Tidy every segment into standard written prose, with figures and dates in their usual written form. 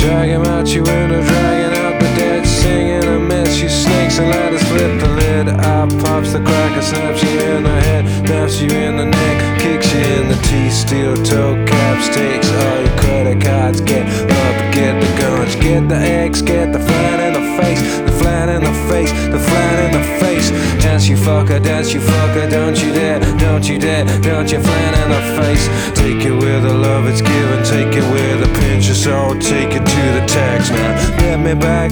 Drag him out your window, dragging out the dead, singing a mess. You snakes and ladders, flip the lid. Eye pops the cracker, snaps you in the head, snaps you in the neck, kicks you in the teeth. Steel toe caps, takes all your credit cards. Get up, get the guns, get the eggs, get the flat in the face, the flat in the face, the flat in the face. Dance you fucker, don't you dare, don't you dare, don't you flat in the face. Take it where the love it's given, take it where the pinch is all, take it to the tax now. Let me back,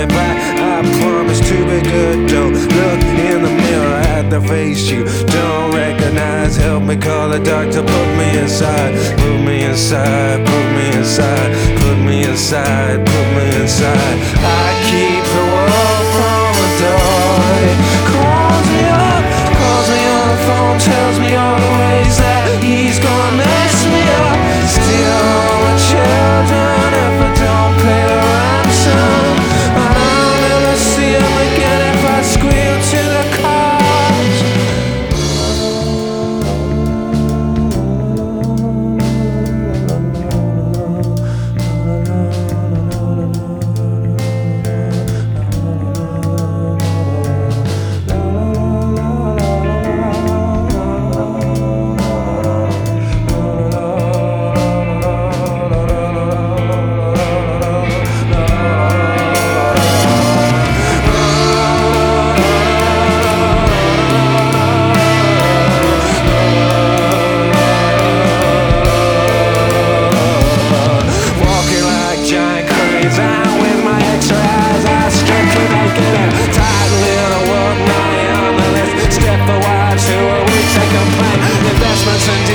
I promise to be good. Don't look in the mirror at the face you don't recognize. Help me call the doctor, put me inside, put me inside, put me inside, put me inside, put me inside. I keep the world from the door. It calls me on the phone, tells me all the ways that he's gonna mess me up. Steal all the children if I don't pay the ransom. I'll never see him again if I squeal to the cops.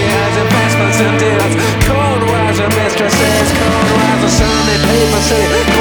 Investments in deals, cold rise of mistresses, cold rise of Sunday paper city.